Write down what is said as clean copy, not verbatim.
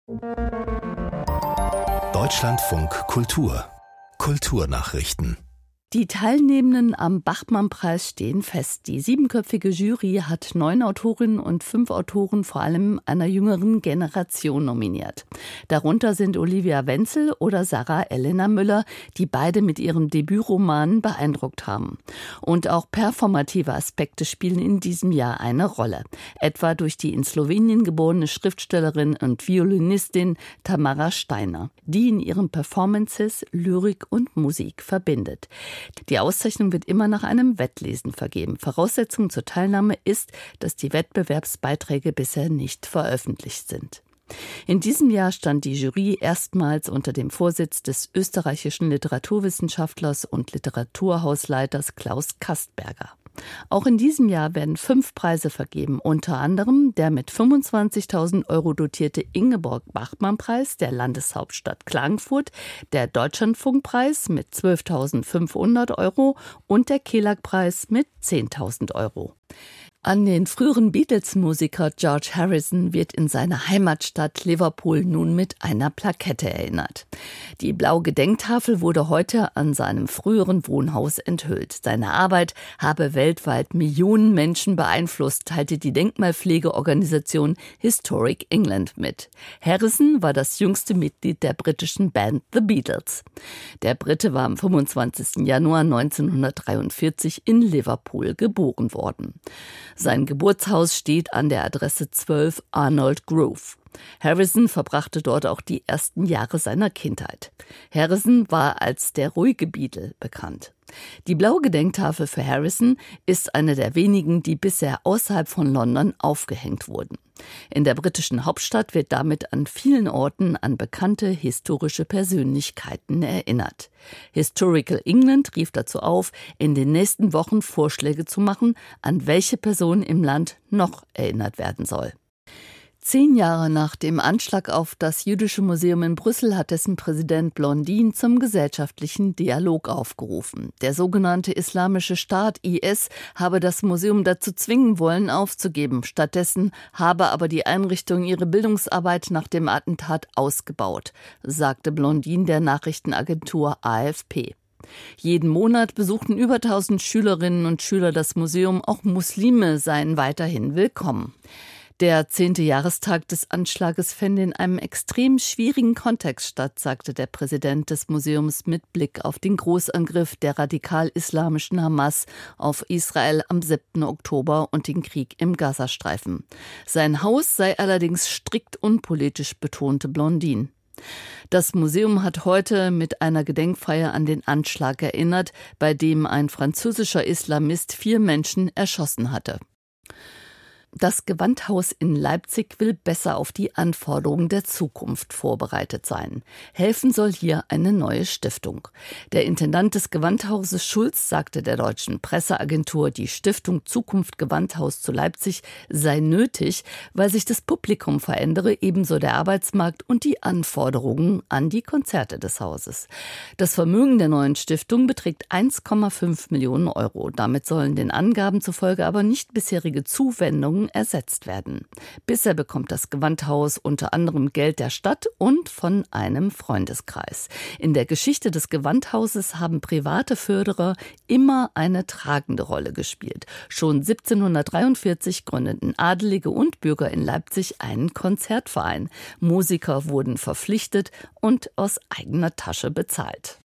Deutschlandfunk Kultur Kulturnachrichten. Die Teilnehmenden am Bachmann-Preis stehen fest. Die 7-köpfige Jury hat 9 Autorinnen und 5 Autoren, vor allem einer jüngeren Generation, nominiert. Darunter sind Olivia Wenzel oder Sarah Elena Müller, die beide mit ihren Debütromanen beeindruckt haben. Und auch performative Aspekte spielen in diesem Jahr eine Rolle. Etwa durch die in Slowenien geborene Schriftstellerin und Violinistin Tamara Steiner, die in ihren Performances Lyrik und Musik verbindet. Die Auszeichnung wird immer nach einem Wettlesen vergeben. Voraussetzung zur Teilnahme ist, dass die Wettbewerbsbeiträge bisher nicht veröffentlicht sind. In diesem Jahr stand die Jury erstmals unter dem Vorsitz des österreichischen Literaturwissenschaftlers und Literaturhausleiters Klaus Kastberger. Auch in diesem Jahr werden 5 Preise vergeben, unter anderem der mit 25.000 € dotierte Ingeborg-Bachmann-Preis der Landeshauptstadt Klagenfurt, der Deutschlandfunkpreis mit 12.500 € und der Kelag-Preis mit 10.000 €. An den früheren Beatles-Musiker George Harrison wird in seiner Heimatstadt Liverpool nun mit einer Plakette erinnert. Die blaue Gedenktafel wurde heute an seinem früheren Wohnhaus enthüllt. Seine Arbeit habe weltweit Millionen Menschen beeinflusst, teilte die Denkmalpflegeorganisation Historic England mit. Harrison war das jüngste Mitglied der britischen Band The Beatles. Der Brite war am 25. Januar 1943 in Liverpool geboren worden. Sein Geburtshaus steht an der Adresse 12 Arnold Grove. Harrison verbrachte dort auch die ersten Jahre seiner Kindheit. Harrison war als der ruhige Beatle bekannt. Die blaue Gedenktafel für Harrison ist eine der wenigen, die bisher außerhalb von London aufgehängt wurden. In der britischen Hauptstadt wird damit an vielen Orten an bekannte historische Persönlichkeiten erinnert. Historical England rief dazu auf, in den nächsten Wochen Vorschläge zu machen, an welche Person im Land noch erinnert werden soll. 10 Jahre nach dem Anschlag auf das Jüdische Museum in Brüssel hat dessen Präsident Blondin zum gesellschaftlichen Dialog aufgerufen. Der sogenannte Islamische Staat IS habe das Museum dazu zwingen wollen, aufzugeben. Stattdessen habe aber die Einrichtung ihre Bildungsarbeit nach dem Attentat ausgebaut, sagte Blondin der Nachrichtenagentur AFP. Jeden Monat besuchten über 1000 Schülerinnen und Schüler das Museum, auch Muslime seien weiterhin willkommen. Der 10. Jahrestag des Anschlages fände in einem extrem schwierigen Kontext statt, sagte der Präsident des Museums mit Blick auf den Großangriff der radikal-islamischen Hamas auf Israel am 7. Oktober und den Krieg im Gazastreifen. Sein Haus sei allerdings strikt unpolitisch, betonte Blondin. Das Museum hat heute mit einer Gedenkfeier an den Anschlag erinnert, bei dem ein französischer Islamist 4 Menschen erschossen hatte. Das Gewandhaus in Leipzig will besser auf die Anforderungen der Zukunft vorbereitet sein. Helfen soll hier eine neue Stiftung. Der Intendant des Gewandhauses Schulz sagte der deutschen Presseagentur, die Stiftung Zukunft Gewandhaus zu Leipzig sei nötig, weil sich das Publikum verändere, ebenso der Arbeitsmarkt und die Anforderungen an die Konzerte des Hauses. Das Vermögen der neuen Stiftung beträgt 1,5 Millionen €. Damit sollen den Angaben zufolge aber nicht bisherige Zuwendungen ersetzt werden. Bisher bekommt das Gewandhaus unter anderem Geld der Stadt und von einem Freundeskreis. In der Geschichte des Gewandhauses haben private Förderer immer eine tragende Rolle gespielt. Schon 1743 gründeten Adelige und Bürger in Leipzig einen Konzertverein. Musiker wurden verpflichtet und aus eigener Tasche bezahlt.